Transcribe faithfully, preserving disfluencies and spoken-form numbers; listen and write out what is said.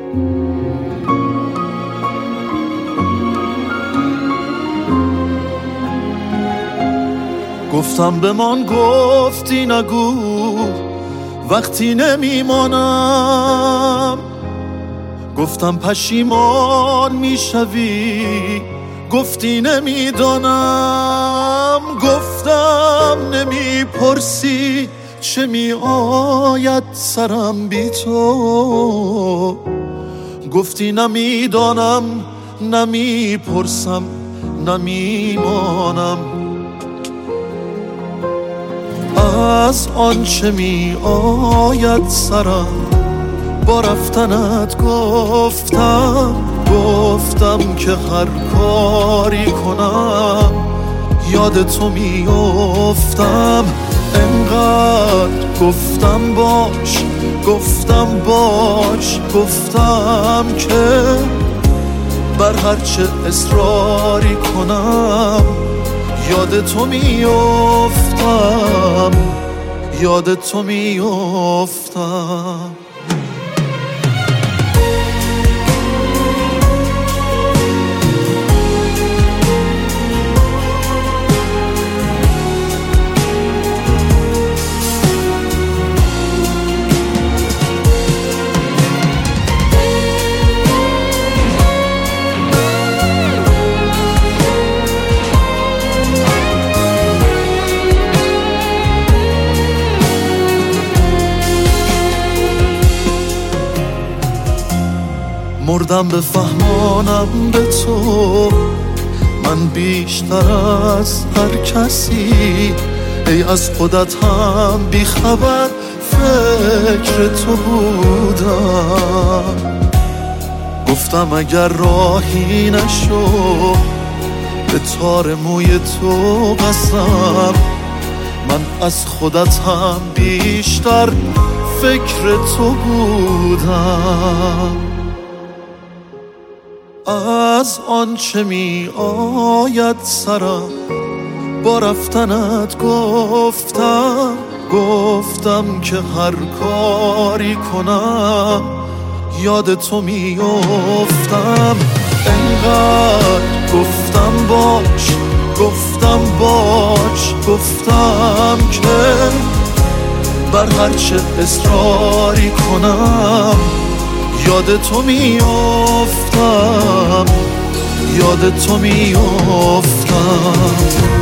گفتم بمان، گفتی نگو وقتی نمیمانم. گفتم پشیمان میشوی، گفتی نمیدانم. گفتم نمیپرسی چه میآید سرم بی تو، گفتی نمیدانم، نمیپرسم، نمیمانم. از آنچه می آید سرم با رفتنت گفتم. گفتم که هر کاری کنم یاد تو می افتم. انقدر گفتم باش، گفتم باش، گفتم که بر هرچه اصراری کنم یاد تو می افتم، یاد تو می افتم. مردم بفهمانم به تو من بیشتر از هر کسی. ای از خودت هم بی خبر فکر تو بودم. گفتم اگر راهی نشو به تار موی تو قسم، من از خودت هم بیشتر فکر تو بودم. از آنچه می آید سرم با رفتنت گفتم. گفتم که هر کاری کنم یاد تو می افتم. انقدر گفتم باش، گفتم باش، گفتم که بر هرچه اصراری کنم یاد تو می افتم، یاد تو می افتم.